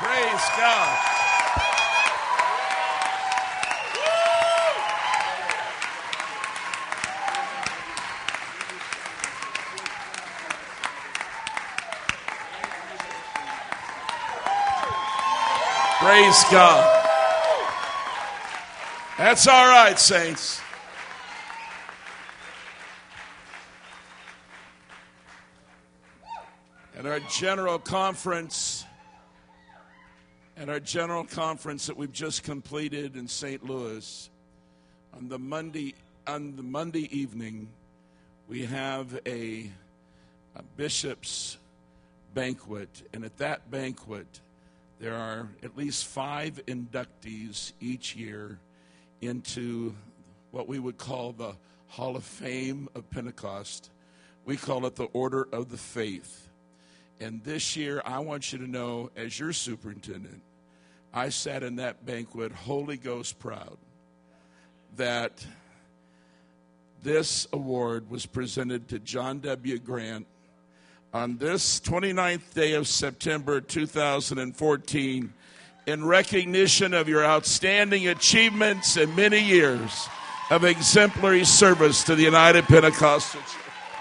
Praise God. Praise God. That's all right, saints. At our general conference that we've just completed in St. Louis, on the Monday evening, we have a bishop's banquet, and at that banquet, there are at least 5 inductees each year into what we would call the Hall of Fame of Pentecost. We call it the Order of the Faith. And this year, I want you to know, as your superintendent, I sat in that banquet Holy Ghost proud that this award was presented to John W. Grant on this 29th day of September 2014 in recognition of your outstanding achievements and many years of exemplary service to the United Pentecostal Church.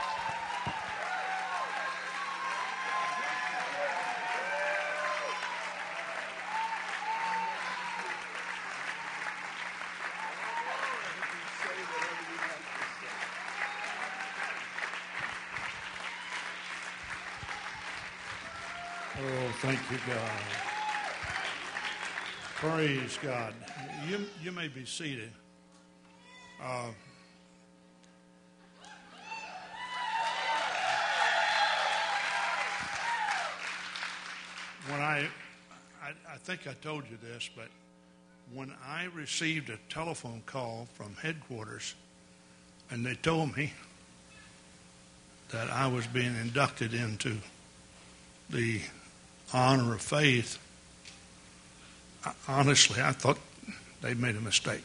Oh, thank you, God. Praise God. You may be seated. When I think I told you this, but when I received a telephone call from headquarters and they told me that I was being inducted into the honor of faith, honestly, I thought they made a mistake.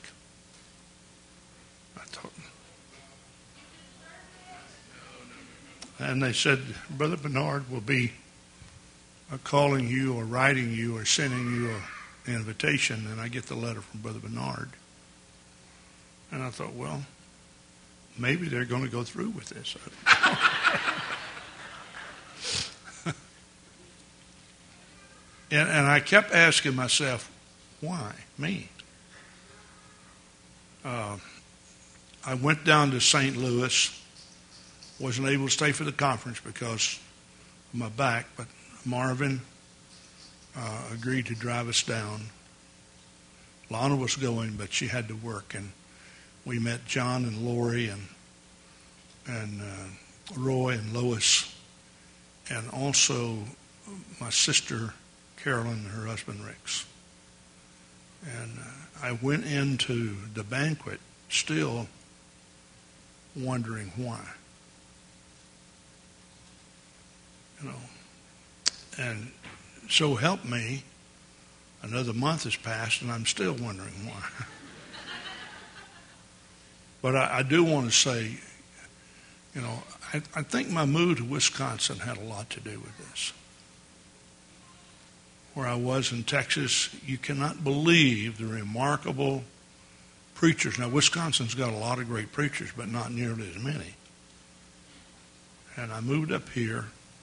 And they said, Brother Bernard will be calling you or writing you or sending you an invitation, and I get the letter from Brother Bernard. And I thought, well, maybe they're going to go through with this. And I kept asking myself, why me? I went down to St. Louis, wasn't able to stay for the conference because of my back, but Marvin agreed to drive us down. Lana was going, but she had to work, and we met John and Lori and Roy and Lois, and also my sister Carolyn and her husband Rex. And I went into the banquet still wondering why. And so help me, another month has passed and I'm still wondering why. But I do want to say, I think my move to Wisconsin had a lot to do with this. Where I was in Texas, you cannot believe the remarkable preachers. Now, Wisconsin's got a lot of great preachers, but not nearly as many. And I moved up here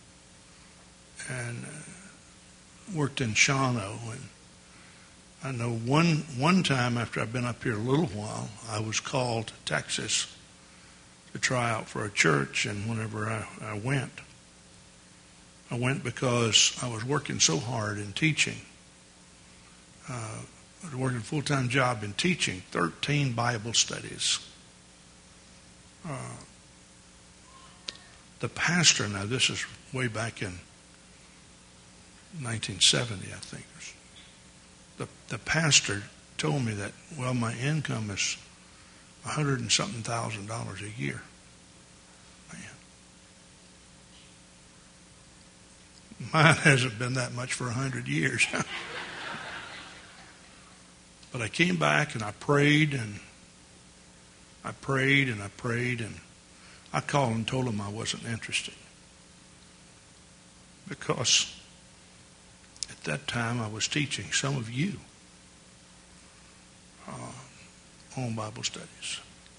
and worked in Shawano. And I know one time after I'd been up here a little while, I was called to Texas to try out for a church, and whenever I went because I was working so hard in teaching. I was working a full-time job in teaching, 13 Bible studies. The pastor, now this is way back in 1970, I think. The pastor told me that, well, my income is $100 and something thousand a year. Mine hasn't been that much for 100 years. But I came back and I prayed and I prayed and I prayed, and I called and told him I wasn't interested. Because at At that time, I was teaching some of you on Bible studies.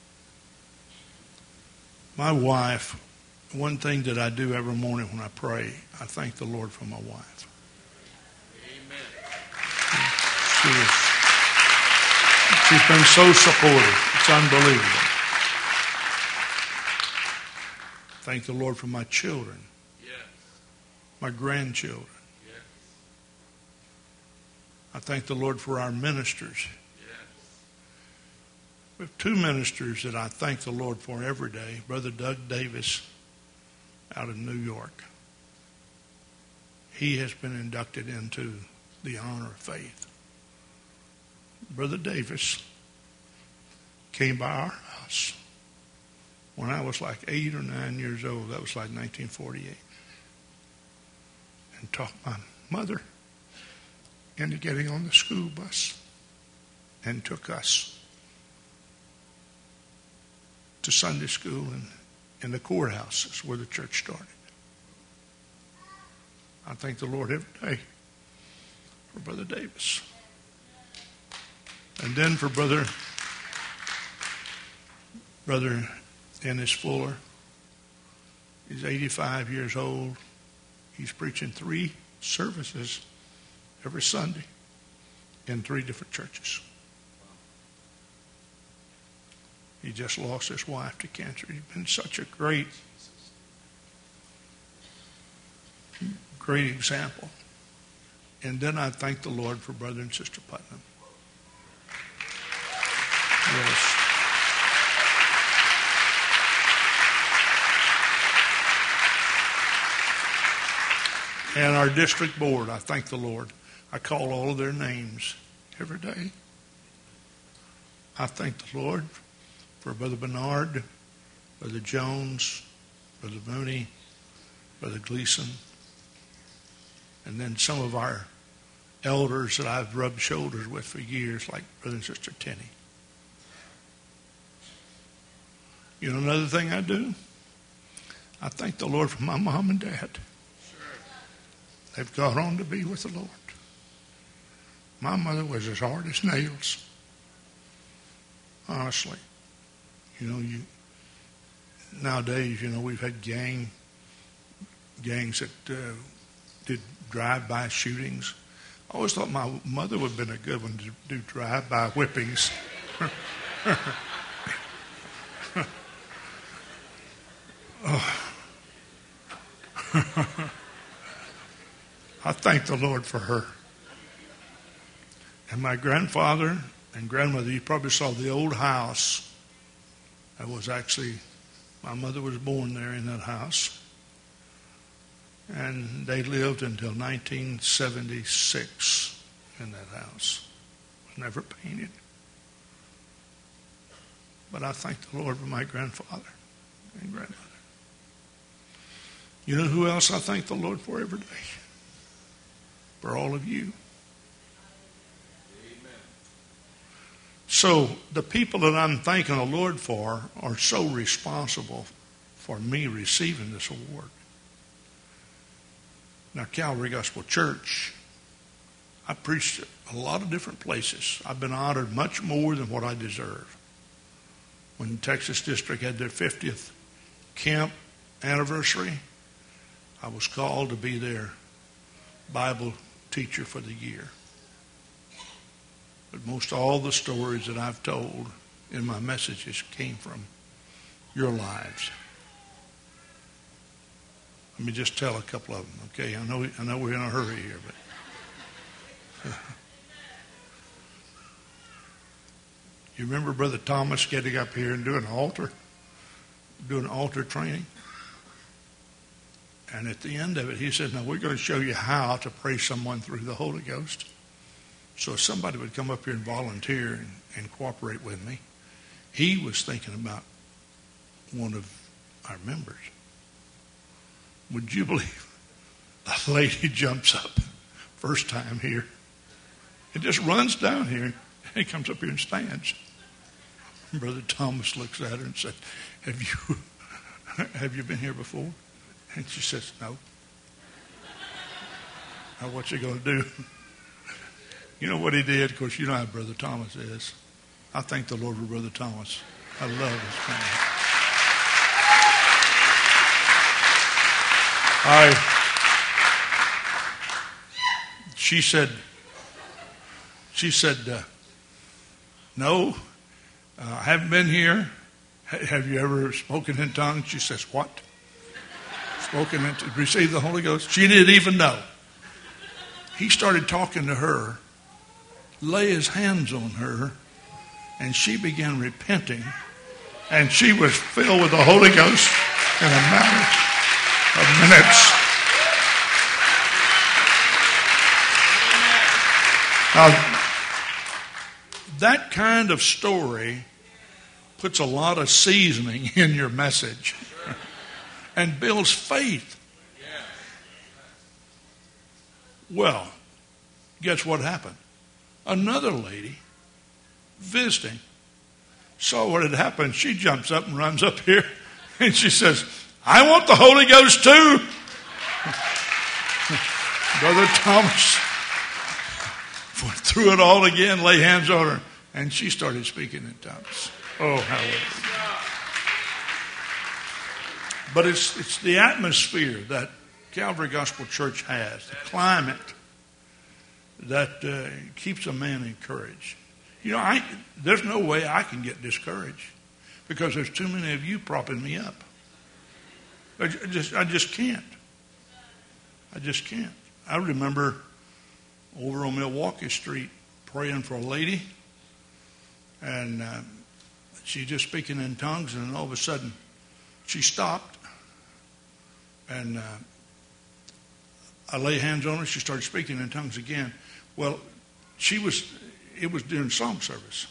My wife, one thing that I do every morning when I pray, I thank the Lord for my wife. Amen. She's been so supportive. It's unbelievable. Thank the Lord for my children, Yes. my grandchildren. Yes. I thank the Lord for our ministers. Yes. We have two ministers that I thank the Lord for every day. Brother Doug Davis out of New York. He has been inducted into the honor of faith. Brother Davis came by our house when I was like 8 or 9 years old. That was like 1948. And talked my mother into getting on the school bus and took us to Sunday school and in the courthouses where the church started. I thank the Lord every day for Brother Davis. And then for Brother Ennis Fuller. He's 85 years old. He's preaching 3 services every Sunday in 3 different churches. He just lost his wife to cancer. He's been such a great example. And then I thank the Lord for Brother and Sister Putnam. Yes. And our district board, I thank the Lord. I call all of their names every day. I thank the Lord for Brother Bernard, Brother Jones, Brother Mooney, Brother Gleason, and then some of our elders that I've rubbed shoulders with for years, like Brother and Sister Tenney. You know another thing I do? I thank the Lord for my mom and dad. They've gone on to be with the Lord. My mother was as hard as nails. Honestly. You know, nowadays, we've had gangs that did drive-by shootings. I always thought my mother would have been a good one to do drive-by whippings. I thank the Lord for her. And my grandfather and grandmother, you probably saw the old house. That was actually, my mother was born there in that house. And they lived until 1976 in that house. It was never painted. But I thank the Lord for my grandfather and grandmother. You know who else I thank the Lord for every day? For all of you. Amen. So the people that I'm thanking the Lord for are so responsible for me receiving this award. Now, Calvary Gospel Church, I preached at a lot of different places. I've been honored much more than what I deserve. When Texas District had their 50th camp anniversary, I was called to be their Bible teacher for the year. But most all the stories that I've told in my messages came from your lives. Let me just tell a couple of them, okay? I know we're in a hurry here, but you remember Brother Thomas getting up here and doing altar training? And at the end of it, he said, now we're going to show you how to pray someone through the Holy Ghost. So if somebody would come up here and volunteer and cooperate with me, he was thinking about one of our members. Would you believe a lady jumps up first time here and just runs down here and he comes up here and stands. And Brother Thomas looks at her and said, have you been here before? And she says, no. Now, what you going to do? You know what he did? Of course, you know how Brother Thomas is. I thank the Lord for Brother Thomas. I love his family. She said, no, I haven't been here. Have you ever spoken in tongues? She says, what? Received the Holy Ghost? She didn't even know. He started talking to her, lay his hands on her, and she began repenting. And she was filled with the Holy Ghost in a matter of minutes. Now, that kind of story puts a lot of seasoning in your message and builds faith. Well, guess what happened? Another lady visiting saw what had happened. She jumps up and runs up here and she says, I want the Holy Ghost too. Brother Thomas went through it all again, lay hands on her, and she started speaking in tongues. Oh, hallelujah. But it's the atmosphere that Calvary Gospel Church has, the climate that keeps a man encouraged. You know, there's no way I can get discouraged because there's too many of you propping me up. I just can't. I just can't. I remember over on Milwaukee Street praying for a lady, and she's just speaking in tongues, and all of a sudden she stopped, and I lay hands on her. She started speaking in tongues again. Well, it was during song service.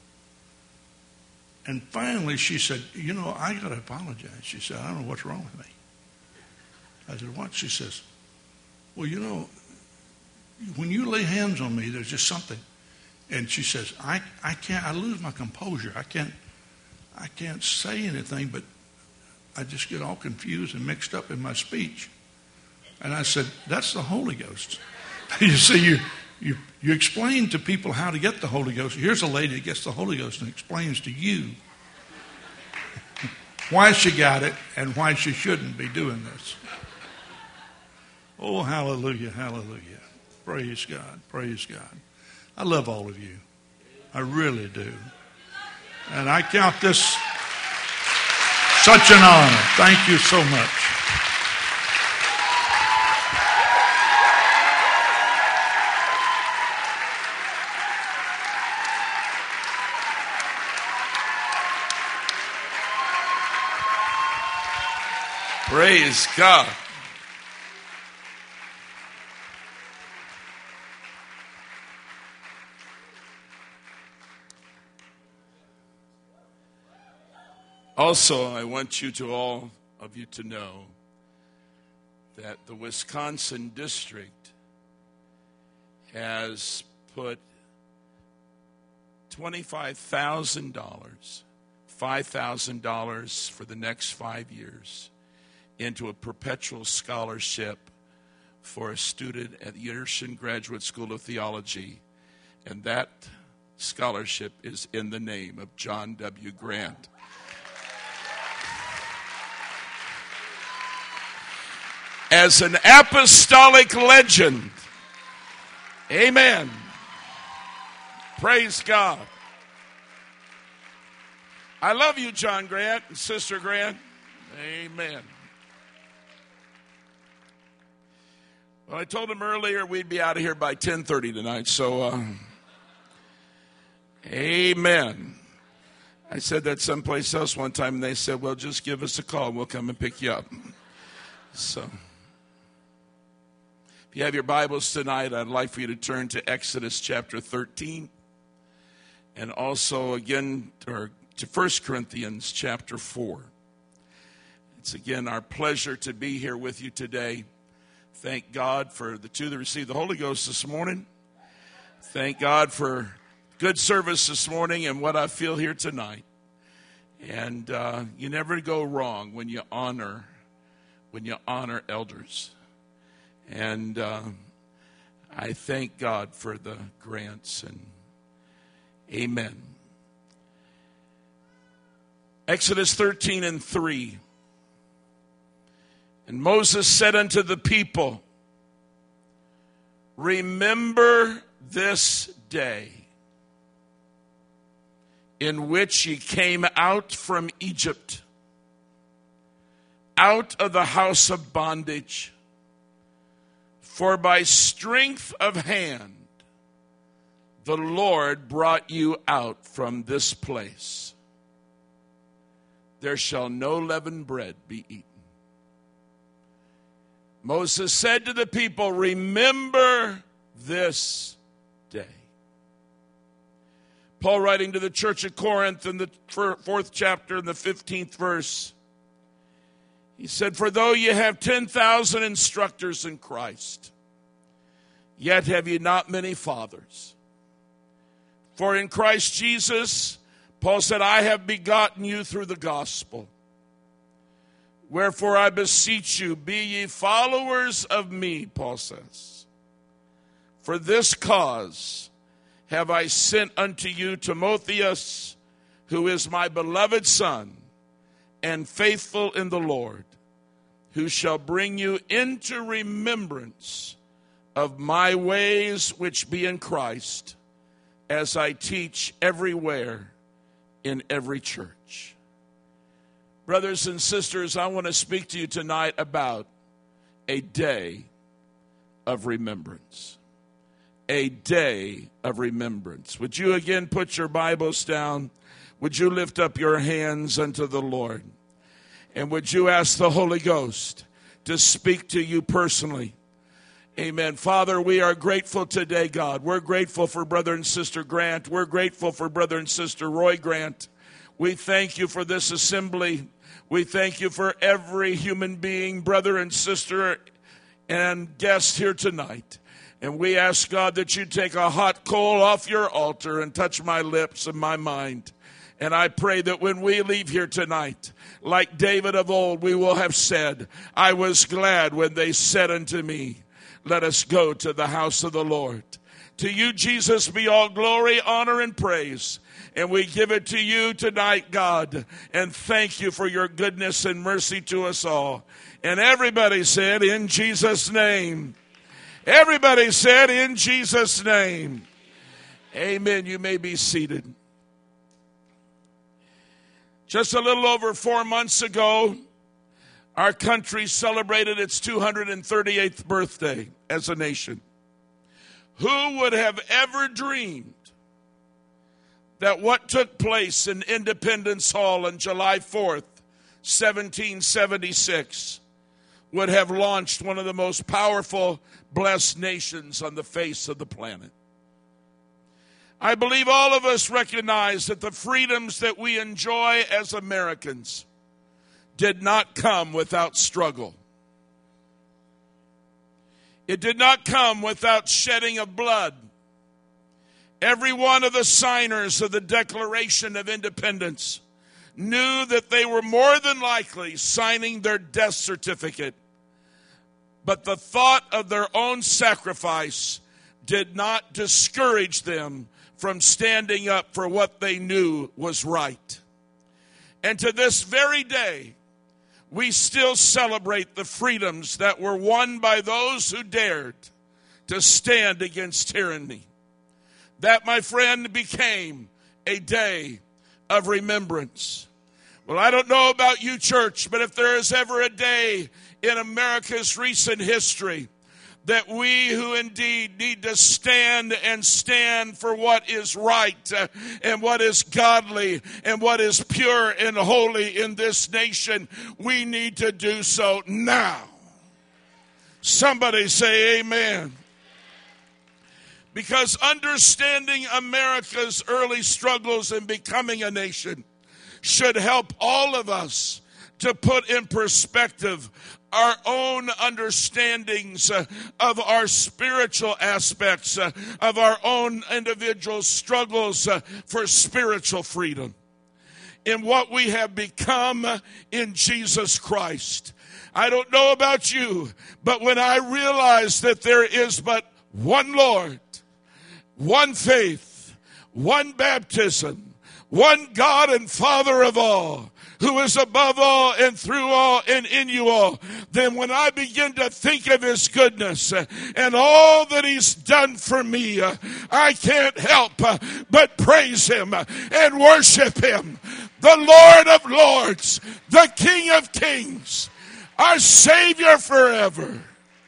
And finally she said, you know, I got to apologize. She said, I don't know what's wrong with me. I said, what? She says, well, you know, when you lay hands on me, there's just something. And she says, I lose my composure. I can't say anything, but I just get all confused and mixed up in my speech. And I said, that's the Holy Ghost. You see, you explain to people how to get the Holy Ghost. Here's a lady that gets the Holy Ghost and explains to you why she got it and why she shouldn't be doing this. Oh, hallelujah, hallelujah. Praise God, praise God. I love all of you. I really do. And I count this such an honor. Thank you so much. Praise God. Also, I want all of you to know that the Wisconsin district has put $25,000, $5,000 for the next 5 years into a perpetual scholarship for a student at the Yerson Graduate School of Theology. And that scholarship is in the name of John W. Grant. As an apostolic legend. Amen. Praise God. I love you, John Grant and Sister Grant. Amen. Well, I told him earlier we'd be out of here by 10:30 tonight, so amen. I said that someplace else one time, and they said, well, just give us a call, and we'll come and pick you up. So, if you have your Bibles tonight, I'd like for you to turn to Exodus chapter 13, and also again to 1 Corinthians chapter 4. It's again our pleasure to be here with you today. Thank God for the two that received the Holy Ghost this morning. Thank God for good service this morning and what I feel here tonight. And you never go wrong when you honor elders. And I thank God for the grants, and amen. Exodus 13:3. And Moses said unto the people, remember this day in which ye came out from Egypt, out of the house of bondage. For by strength of hand the Lord brought you out from this place. There shall no leavened bread be eaten. Moses said to the people, remember this day. Paul, writing to the church of Corinth in the 4th chapter in the 15th verse, he said, for though ye have 10,000 instructors in Christ, yet have ye not many fathers. For in Christ Jesus, Paul said, I have begotten you through the gospel. Wherefore I beseech you, be ye followers of me, Paul says. For this cause have I sent unto you Timotheus, who is my beloved son, and faithful in the Lord, who shall bring you into remembrance of my ways which be in Christ, as I teach everywhere in every church. Brothers and sisters, I want to speak to you tonight about a day of remembrance. A day of remembrance. Would you again put your Bibles down? Would you lift up your hands unto the Lord? And would you ask the Holy Ghost to speak to you personally? Amen. Father, we are grateful today, God. We're grateful for Brother and Sister Grant. We're grateful for Brother and Sister Roy Grant. We thank you for this assembly. We thank you for every human being, brother and sister, and guest here tonight. And we ask, God, that you take a hot coal off your altar and touch my lips and my mind. And I pray that when we leave here tonight, like David of old, we will have said, I was glad when they said unto me, let us go to the house of the Lord. To you, Jesus, be all glory, honor, and praise. And we give it to you tonight, God. And thank you for your goodness and mercy to us all. And everybody said, in Jesus' name. Everybody said, in Jesus' name. Amen. You may be seated. Just a little over 4 months ago, our country celebrated its 238th birthday as a nation. Who would have ever dreamed that what took place in Independence Hall on July 4th, 1776, would have launched one of the most powerful, blessed nations on the face of the planet? I believe all of us recognize that the freedoms that we enjoy as Americans did not come without struggle. It did not come without shedding of blood. Every one of the signers of the Declaration of Independence knew that they were more than likely signing their death certificate. But the thought of their own sacrifice did not discourage them from standing up for what they knew was right. And to this very day, we still celebrate the freedoms that were won by those who dared to stand against tyranny. That, my friend, became a day of remembrance. Well, I don't know about you, church, but if there is ever a day in America's recent history that we who indeed need to stand and stand for what is right and what is godly and what is pure and holy in this nation, we need to do so now. Somebody say amen. Because understanding America's early struggles in becoming a nation should help all of us to put in perspective our own understandings of our spiritual aspects, of our own individual struggles for spiritual freedom, in what we have become in Jesus Christ. I don't know about you, but when I realize that there is but one Lord, one faith, one baptism, one God and Father of all, who is above all and through all and in you all, then when I begin to think of his goodness and all that he's done for me, I can't help but praise him and worship him. The Lord of lords, the King of kings, our Savior forever.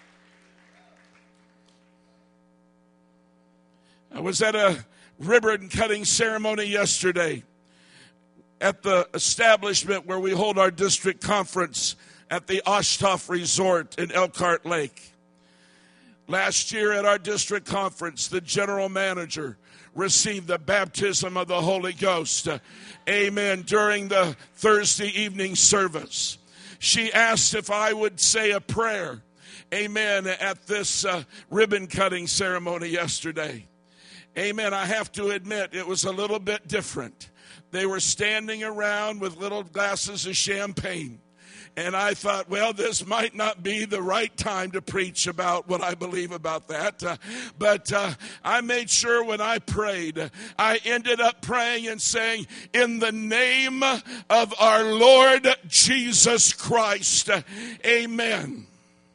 I was at a ribbon cutting ceremony yesterday at the establishment where we hold our district conference at the Oshtov Resort in Elkhart Lake. Last year at our district conference, the general manager received the baptism of the Holy Ghost. Amen. During the Thursday evening service, she asked if I would say a prayer. Amen. At this ribbon cutting ceremony yesterday. Amen. I have to admit it was a little bit different. They were standing around with little glasses of champagne. And I thought, well, this might not be the right time to preach about what I believe about that. But I made sure when I prayed, I ended up praying and saying, in the name of our Lord Jesus Christ, amen.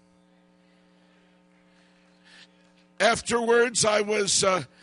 Afterwards, I was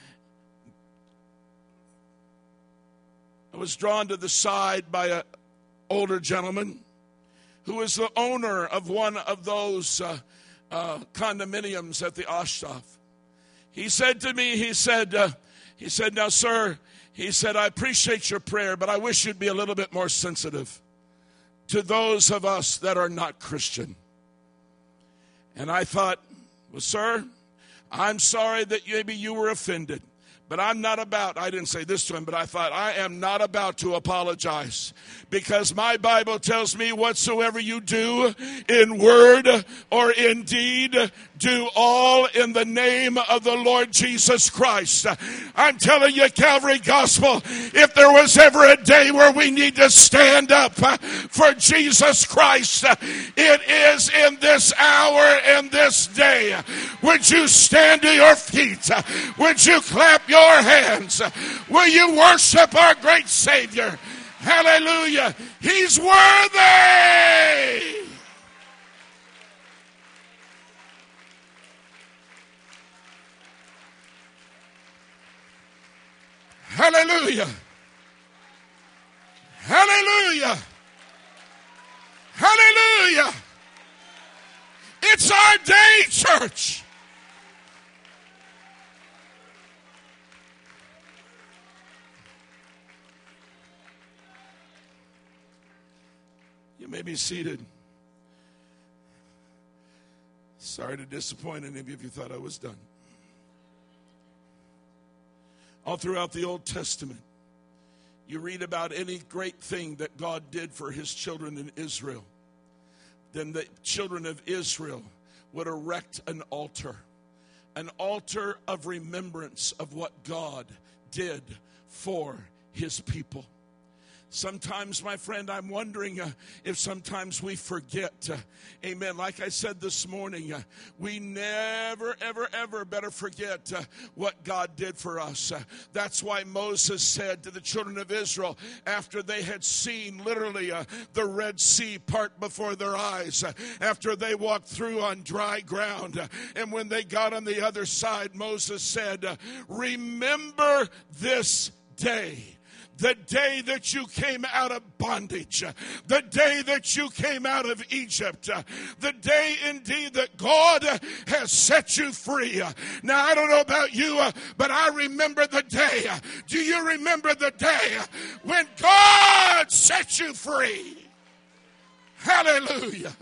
drawn to the side by an older gentleman who is the owner of one of those condominiums at the Oshtov. He said to me, he said, now, sir, he said, I appreciate your prayer, but I wish you'd be a little bit more sensitive to those of us that are not Christian. And I thought, well, sir, I'm sorry that maybe you were offended. But I didn't say this to him, but I thought, I am not about to apologize. Because my Bible tells me whatsoever you do in word or in deed, do all in the name of the Lord Jesus Christ. I'm telling you, Calvary Gospel, if there was ever a day where we need to stand up for Jesus Christ, it is in this hour and this day. Would you stand to your feet? Would you clap your hands? Will you worship our great Savior? Hallelujah. He's worthy. Hallelujah. Hallelujah. Hallelujah. It's our day, church. You may be seated. Sorry to disappoint any of you if you thought I was done. All throughout the Old Testament, you read about any great thing that God did for his children in Israel. Then the children of Israel would erect an altar of remembrance of what God did for his people. Sometimes, my friend, I'm wondering if sometimes we forget. Amen. Like I said this morning, we never, ever, ever better forget what God did for us. That's why Moses said to the children of Israel, after they had seen literally the Red Sea part before their eyes, after they walked through on dry ground, and when they got on the other side, Moses said, remember this day. The day that you came out of bondage, the day that you came out of Egypt, the day indeed that God has set you free. Now, I don't know about you, but I remember the day. Do you remember the day when God set you free? Hallelujah.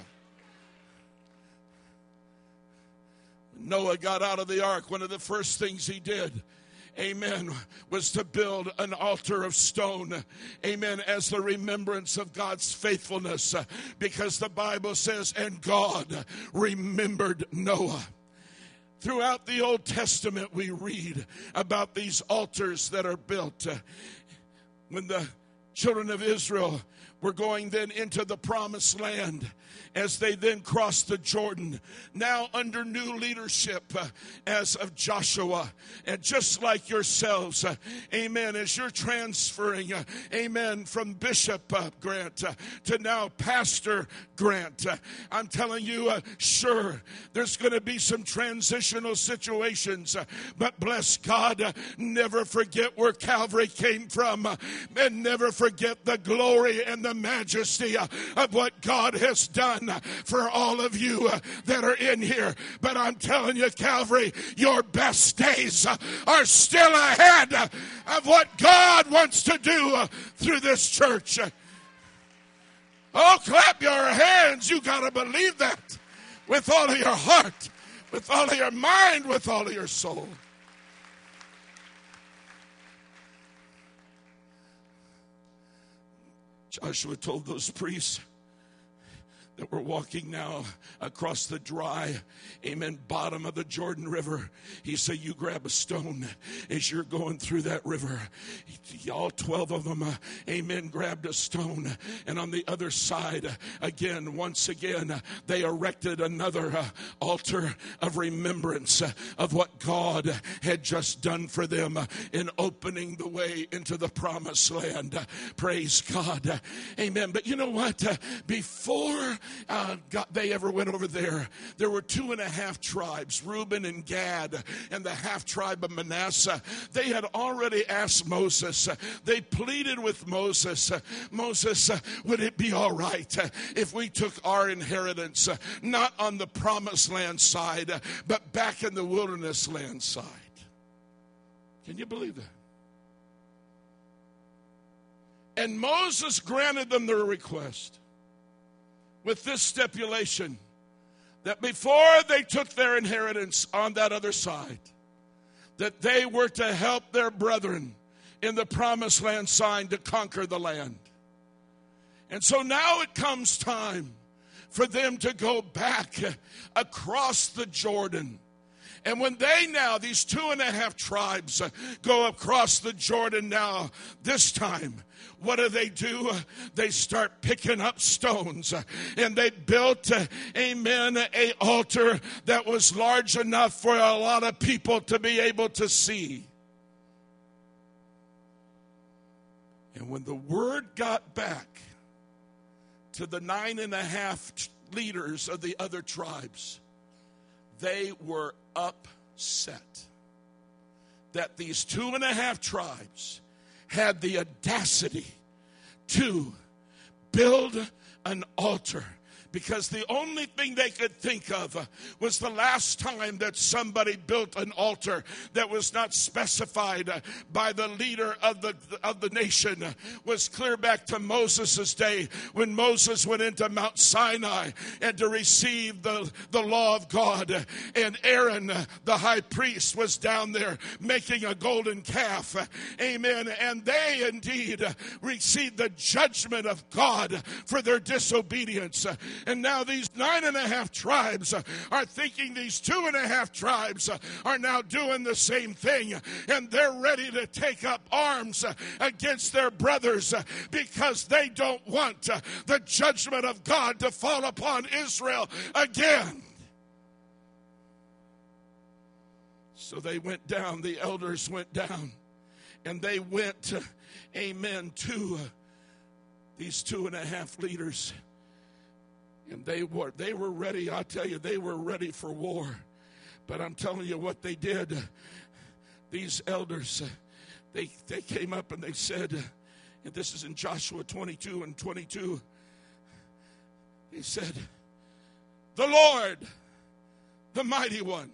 Noah got out of the ark. One of the first things he did, amen, was to build an altar of stone, amen, as the remembrance of God's faithfulness, because the Bible says, and God remembered Noah. Throughout the Old Testament, we read about these altars that are built. When the children of Israel We're going then into the promised land as they then cross the Jordan, now under new leadership as of Joshua. And just like yourselves, amen, as you're transferring, amen, from Bishop Grant to now Pastor Grant, I'm telling you, sure, there's going to be some transitional situations, but bless God, never forget where Calvary came from, and never forget the glory and the majesty of what God has done for all of you that are in here. But I'm telling you, Calvary, your best days are still ahead of what God wants to do through this church. Oh, clap your hands. You got to believe that with all of your heart, with all of your mind, with all of your soul. Joshua told those priests that were walking now across the dry, amen, bottom of the Jordan River. He said, you grab a stone as you're going through that river. All 12 of them, amen, grabbed a stone. And on the other side, again, once again, they erected another altar of remembrance of what God had just done for them in opening the way into the promised land. Praise God. Amen. But you know what? Before they ever went over there were 2.5 tribes, Reuben and Gad, and the half tribe of Manasseh. They had already asked Moses, they pleaded with Moses, Moses, would it be all right if we took our inheritance not on the promised land side, but back in the wilderness land side? Can you believe that? And Moses granted them their request with this stipulation, that before they took their inheritance on that other side, that they were to help their brethren in the promised land side to conquer the land. And so now it comes time for them to go back across the Jordan. And when they now, these 2.5 tribes, go across the Jordan now, this time, what do? They start picking up stones. And they built, amen, an altar that was large enough for a lot of people to be able to see. And when the word got back to the 9.5 leaders of the other tribes, they were upset that these 2.5 tribes had the audacity to build an altar, because the only thing they could think of was the last time that somebody built an altar that was not specified by the leader of the nation was clear back to Moses' day, when Moses went into Mount Sinai and to receive the law of God, and Aaron the high priest was down there making a golden calf, amen, and they indeed received the judgment of God for their disobedience. And now these 9.5 tribes are thinking these 2.5 tribes are now doing the same thing, and they're ready to take up arms against their brothers because they don't want the judgment of God to fall upon Israel again. So they went down, the elders went down, and they went, amen, to these 2.5 leaders. And they were ready, I'll tell you, they were ready for war. But I'm telling you what they did. These elders, they came up and they said, and this is in Joshua 22 and 22, they said, the Lord, the mighty one,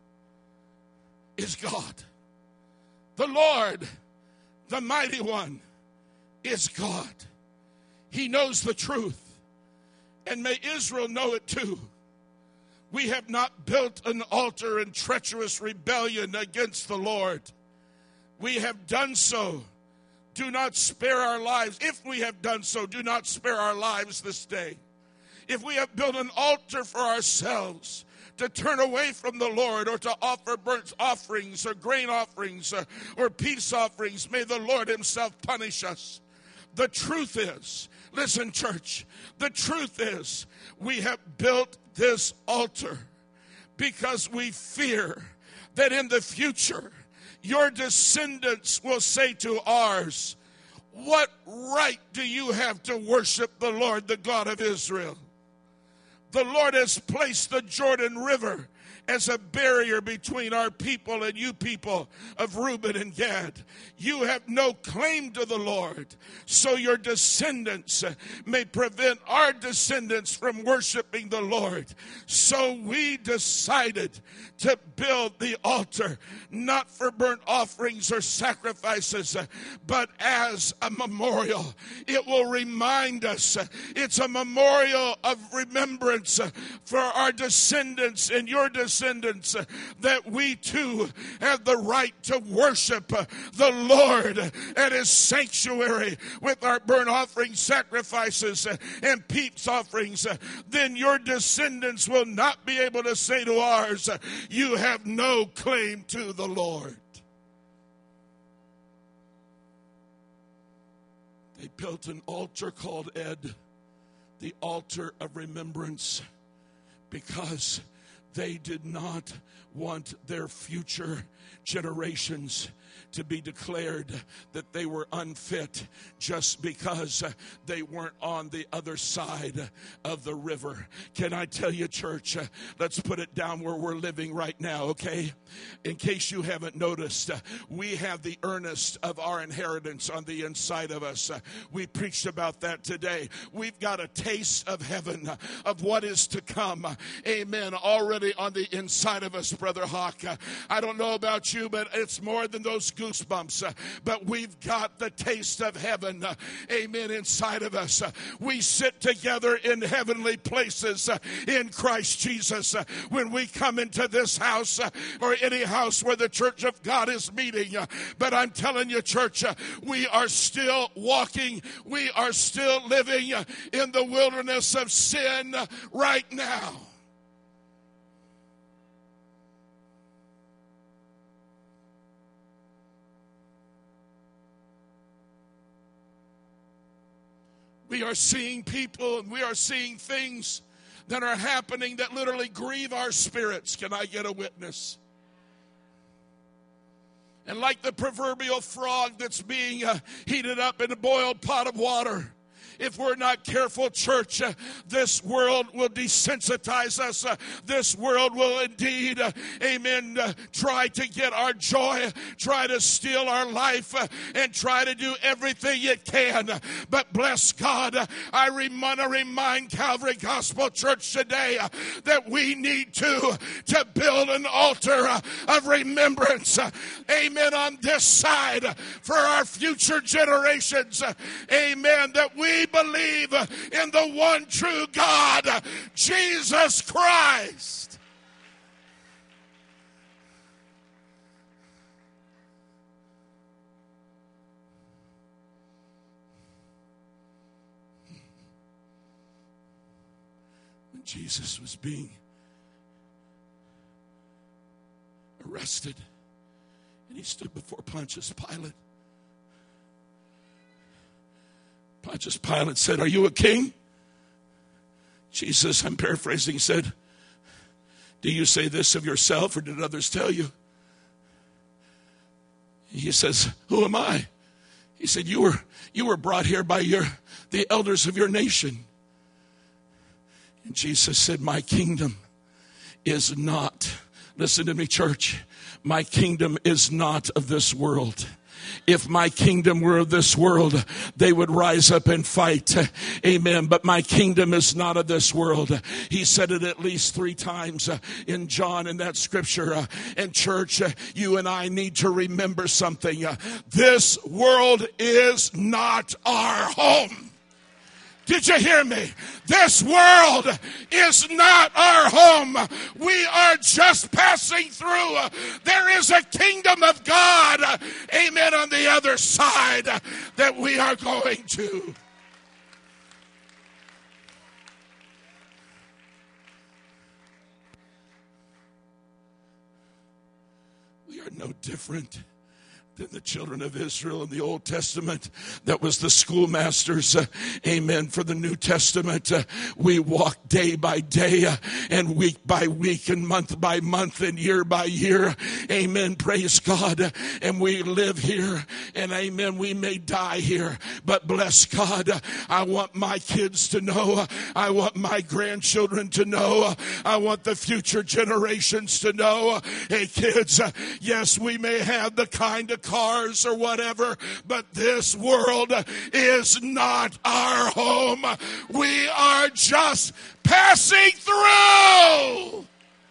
is God. The Lord, the mighty one, is God. He knows the truth. And may Israel know it too. We have not built an altar in treacherous rebellion against the Lord. We have done so. Do not spare our lives. If we have done so, do not spare our lives this day. If we have built an altar for ourselves to turn away from the Lord, or to offer burnt offerings or grain offerings or peace offerings, may the Lord himself punish us. The truth is Listen, church, the truth is we have built this altar because we fear that in the future your descendants will say to ours, what right do you have to worship the Lord, the God of Israel? The Lord has placed the Jordan River as a barrier between our people and you people of Reuben and Gad. You have no claim to the Lord, so your descendants may prevent our descendants from worshiping the Lord. So we decided to build the altar, not for burnt offerings or sacrifices, but as a memorial. It will remind us, it's a memorial of remembrance for our descendants and your descendants, that we too have the right to worship the Lord at his sanctuary with our burnt offering sacrifices and peace offerings. Then your descendants will not be able to say to ours, you have no claim to the Lord. They built an altar called Ed, the altar of remembrance, because they did not want their future generations to be declared that they were unfit just because they weren't on the other side of the river. Can I tell you, church, let's put it down where we're living right now, okay? In case you haven't noticed, we have the earnest of our inheritance on the inside of us. We preached about that today. We've got a taste of heaven, of what is to come. Amen. Already on the inside of us, Brother Hawk. I don't know about you, but it's more than those goosebumps. But we've got the taste of heaven. Amen. Inside of us. We sit together in heavenly places in Christ Jesus. When we come into this house or any house where the church of God is meeting. But I'm telling you, church, we are still walking. We are still living in the wilderness of sin right now. We are seeing people and we are seeing things that are happening that literally grieve our spirits. Can I get a witness? And like the proverbial frog that's being heated up in a boiled pot of water, if we're not careful, church, this world will desensitize us. This world will indeed, amen, try to get our joy, try to steal our life, and try to do everything it can. But bless God, I want to remind Calvary Gospel Church today that we need to build an altar of remembrance, amen, on this side for our future generations, amen, that we believe in the one true God, Jesus Christ. When Jesus was being arrested and he stood before Pontius Pilate, Pontius Pilate said, "Are you a king?" Jesus, I'm paraphrasing, said, "Do you say this of yourself or did others tell you?" He says, "Who am I?" He said, you were brought here by the elders of your nation. And Jesus said, "My kingdom is not," listen to me, church, "my kingdom is not of this world. If my kingdom were of this world, they would rise up and fight." Amen. But my kingdom is not of this world. He said it at least 3 times in John in that scripture. And church, you and I need to remember something. This world is not our home. Did you hear me? This world is not our home. We are just passing through. There is a kingdom of God, amen, on the other side that we are going to. We are no different than the children of Israel in the Old Testament. That was the schoolmasters, amen, for the New Testament. We walk day by day and week by week and month by month and year by year. Amen, praise God. And we live here, and amen, we may die here, but bless God, I want my kids to know, I want my grandchildren to know, I want the future generations to know, hey kids, yes, we may have the kind of cars or whatever, but this world is not our home. We are just passing through.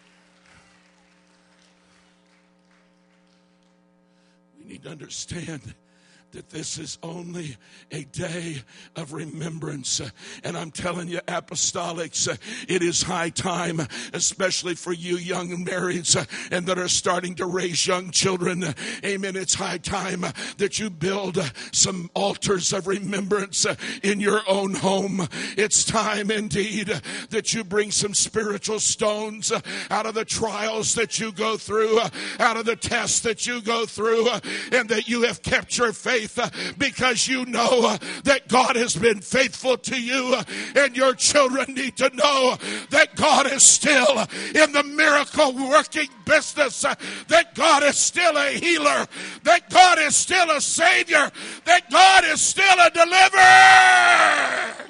We need to understand that this is only a day of remembrance. And I'm telling you, apostolics, it is high time, especially for you young marrieds and that are starting to raise young children. Amen. It's high time that you build some altars of remembrance in your own home. It's time indeed that you bring some spiritual stones out of the trials that you go through, out of the tests that you go through, and that you have kept your faith because you know that God has been faithful to you, and your children need to know that God is still in the miracle working business, that God is still a healer, that God is still a savior, that God is still a deliverer.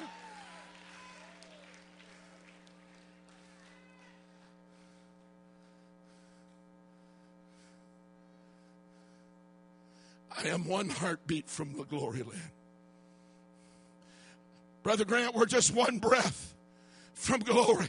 I am one heartbeat from the glory land. Brother Grant, we're just one breath from glory.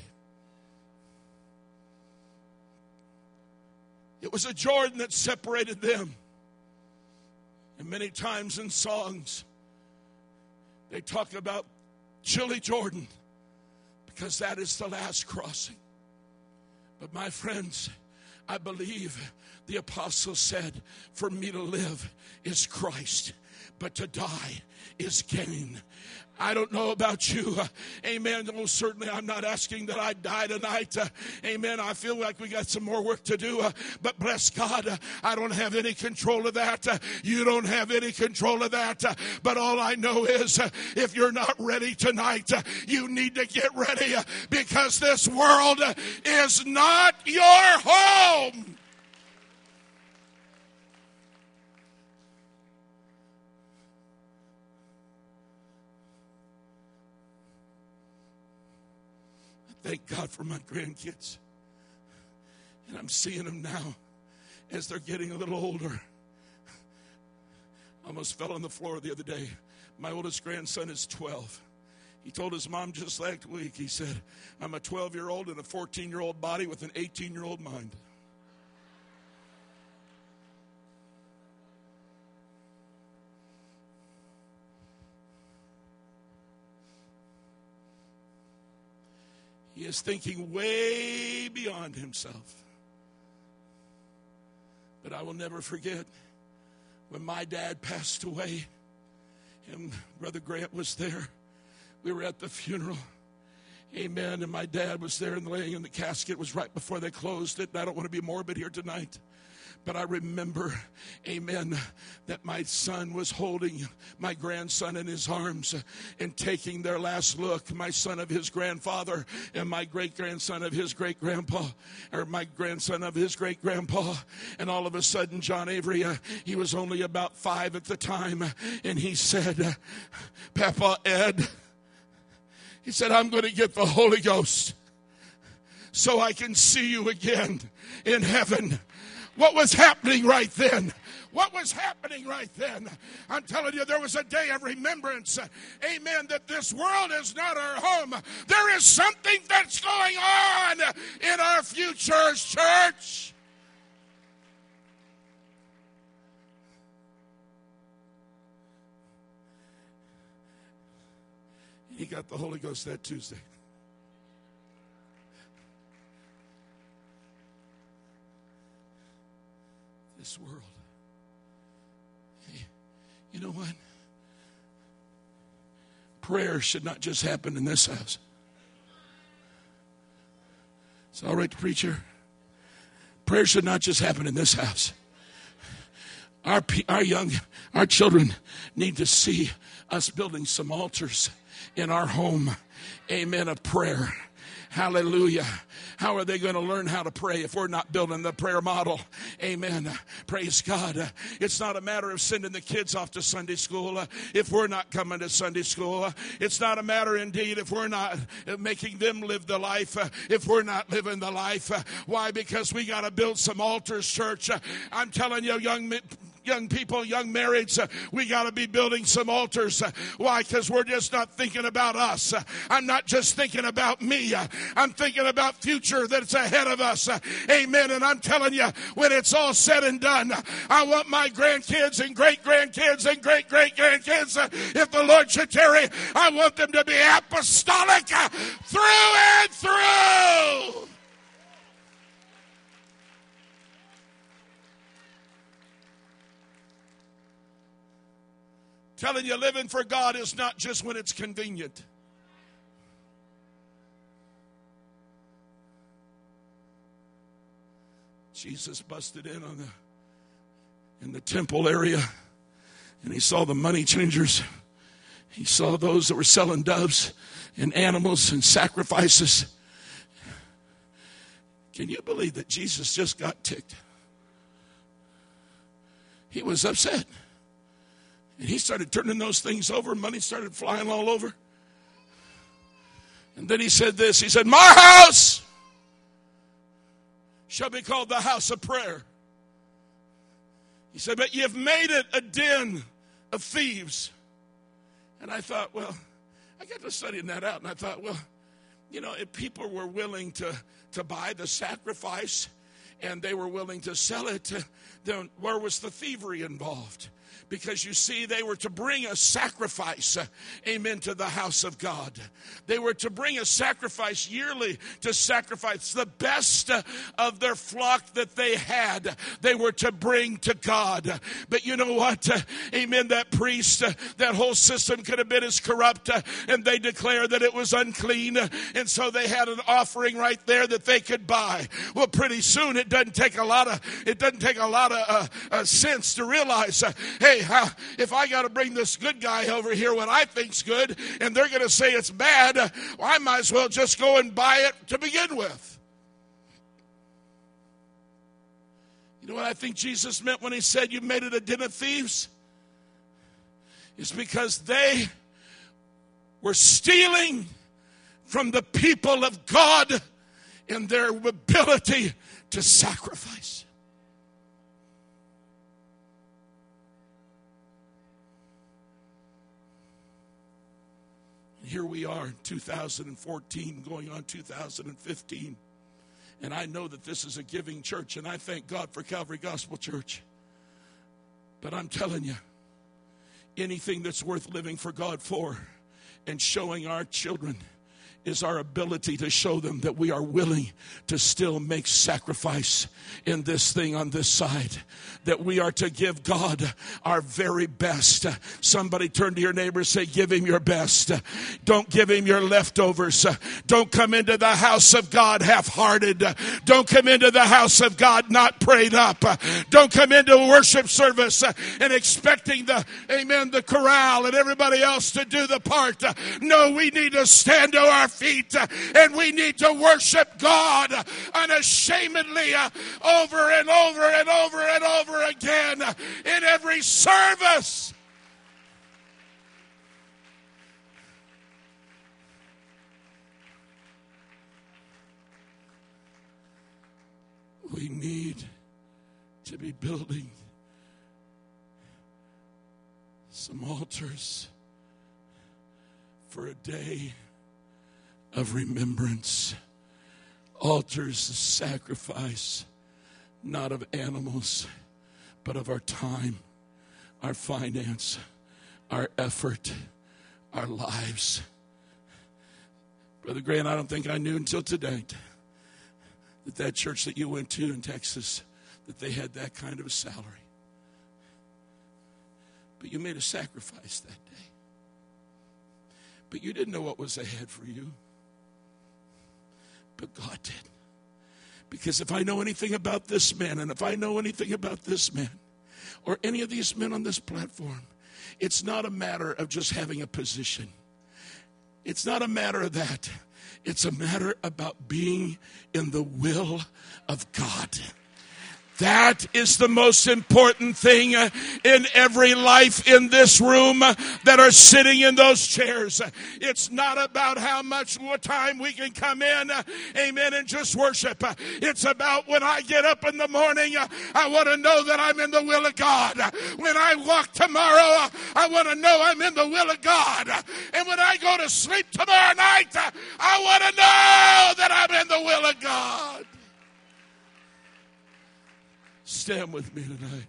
It was a Jordan that separated them. And many times in songs, they talk about chilly Jordan because that is the last crossing. But my friends, I believe the apostle said, for me to live is Christ, but to die is gain. I don't know about you. Amen. Well, certainly I'm not asking that I die tonight. Amen. I feel like we got some more work to do. But bless God, I don't have any control of that. You don't have any control of that. But all I know is if you're not ready tonight, you need to get ready because this world is not your home. Thank God for my grandkids. And I'm seeing them now as they're getting a little older. I almost fell on the floor the other day. My oldest grandson is 12. He told his mom just last week, he said, I'm a 12-year-old in a 14-year-old body with an 18-year-old mind. He is thinking way beyond himself. But I will never forget when my dad passed away, and Brother Grant was there. We were at the funeral. Amen. And my dad was there and laying in the casket. It was right before they closed it. And I don't want to be morbid here tonight. But I remember, amen, that my son was holding my grandson in his arms and taking their last look. My son of his grandfather and my great-grandson of his great-grandpa, or my grandson of his great-grandpa. And all of a sudden, John Avery, he was only about 5 at the time, and he said, Papa Ed, he said, I'm going to get the Holy Ghost so I can see you again in heaven. What was happening right then? What was happening right then? I'm telling you, there was a day of remembrance. Amen. That this world is not our home. There is something that's going on in our future's church. He got the Holy Ghost that Tuesday. This world. Hey, you know what? Prayer should not just happen in this house. It's all right, preacher. Prayer should not just happen in this house. Our children need to see us building some altars in our home. Amen. Of prayer. Hallelujah. How are they going to learn how to pray if we're not building the prayer model? Amen. Praise God. It's not a matter of sending the kids off to Sunday school if we're not coming to Sunday school. It's not a matter, indeed, if we're not making them live the life, if we're not living the life. Why? Because we got to build some altars, church. I'm telling you, young people, young marrieds, we got to be building some altars. Why? Because we're just not thinking about us. I'm not just thinking about me. I'm thinking about future that's ahead of us. Amen. And I'm telling you, when it's all said and done, I want my grandkids and great-grandkids and great-great-grandkids, if the Lord should tarry, I want them to be apostolic through and through. Telling you, living for God is not just when it's convenient. Jesus busted in in the temple area, and he saw the money changers. He saw those that were selling doves and animals and sacrifices. Can you believe that Jesus just got ticked? He was upset. And he started turning those things over. Money started flying all over. And then he said this. He said, my house shall be called the house of prayer. He said, but you've made it a den of thieves. And I thought, well, I got to studying that out. And I thought, well, you know, if people were willing to buy the sacrifice and they were willing to sell it, then where was the thievery involved? Because you see, they were to bring a sacrifice, amen, to the house of God. They were to bring a sacrifice yearly to sacrifice the best of their flock that they had. They were to bring to God. But you know what? Amen, that priest, that whole system could have been as corrupt, and they declared that it was unclean. And so they had an offering right there that they could buy. Well, pretty soon it doesn't take a lot of sense to realize, hey, if I got to bring this good guy over here when I think's good, and they're going to say it's bad, well, I might as well just go and buy it to begin with. You know what I think Jesus meant when he said you made it a den of thieves? It's because they were stealing from the people of God in their ability to sacrifice. Here we are in 2014, going on 2015. And I know that this is a giving church, and I thank God for Calvary Gospel Church. But I'm telling you, anything that's worth living for God for and showing our children is our ability to show them that we are willing to still make sacrifice in this thing on this side. That we are to give God our very best. Somebody turn to your neighbor and say, give him your best. Don't give him your leftovers. Don't come into the house of God half-hearted. Don't come into the house of God not prayed up. Don't come into worship service and expecting the chorale and everybody else to do the part. No, we need to stand to our feet, and we need to worship God unashamedly over and over and over and over again in every service. We need to be building some altars for a day of remembrance. Altars of sacrifice, not of animals, but of our time, our finance, our effort, our lives. Brother Grant, I don't think I knew until today that church that you went to in Texas, that they had that kind of a salary. But you made a sacrifice that day. But you didn't know what was ahead for you. But God did. Because if I know anything about this man, and if I know anything about this man, or any of these men on this platform, it's not a matter of just having a position. It's not a matter of that. It's a matter about being in the will of God. That is the most important thing in every life in this room that are sitting in those chairs. It's not about how much more time we can come in, amen, and just worship. It's about when I get up in the morning, I want to know that I'm in the will of God. When I walk tomorrow, I want to know I'm in the will of God. And when I go to sleep tomorrow night, I want to know that I'm in the will of God. Stand with me tonight.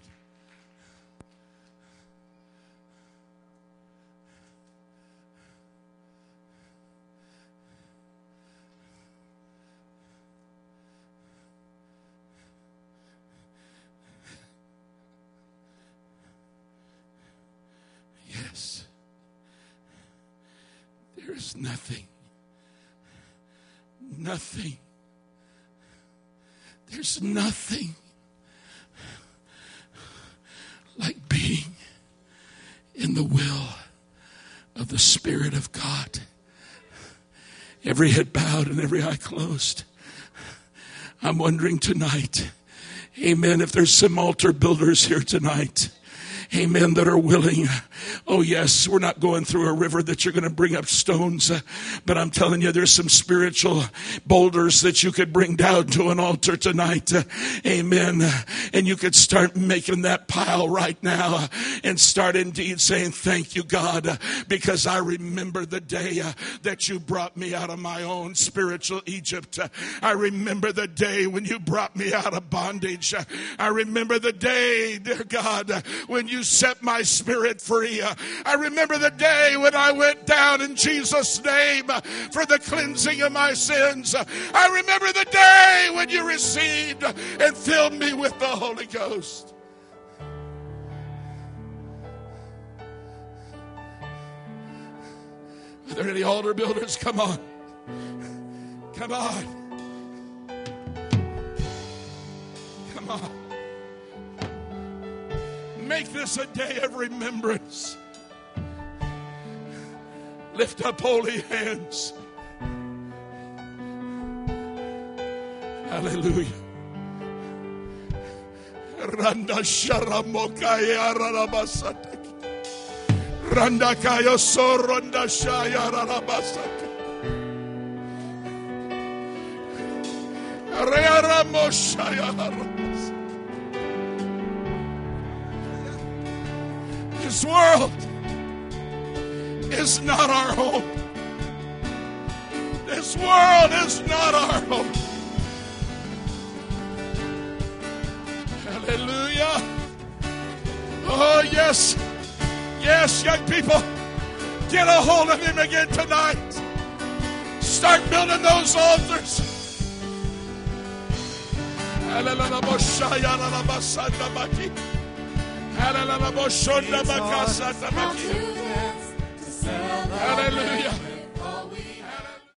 Yes. There is nothing. There's nothing like being in the will of the Spirit of God. Every head bowed and every eye closed. I'm wondering tonight, amen, if there's some altar builders here tonight, amen, that are willing. Oh yes, we're not going through a river that you're going to bring up stones, but I'm telling you, there's some spiritual boulders that you could bring down to an altar tonight, amen, and you could start making that pile right now and start indeed saying, thank you, God, because I remember the day that you brought me out of my own spiritual Egypt. I remember the day when you brought me out of bondage. I remember the day, dear God, when you set my spirit free. I remember the day when I went down in Jesus' name for the cleansing of my sins. I remember the day when you received and filled me with the Holy Ghost. Are there any altar builders? Come on. Come on. Come on. Make this a day of remembrance. Lift up holy hands. Hallelujah. Randa sharamokaya rarabasataki. Randa kaya soronda shaya rarabasataki. Rearamoshaya rarabasataki. This world is not our home. This world is not our home. Hallelujah. Oh, yes. Yes, young people. Get a hold of him again tonight. Start building those altars. Hallelujah.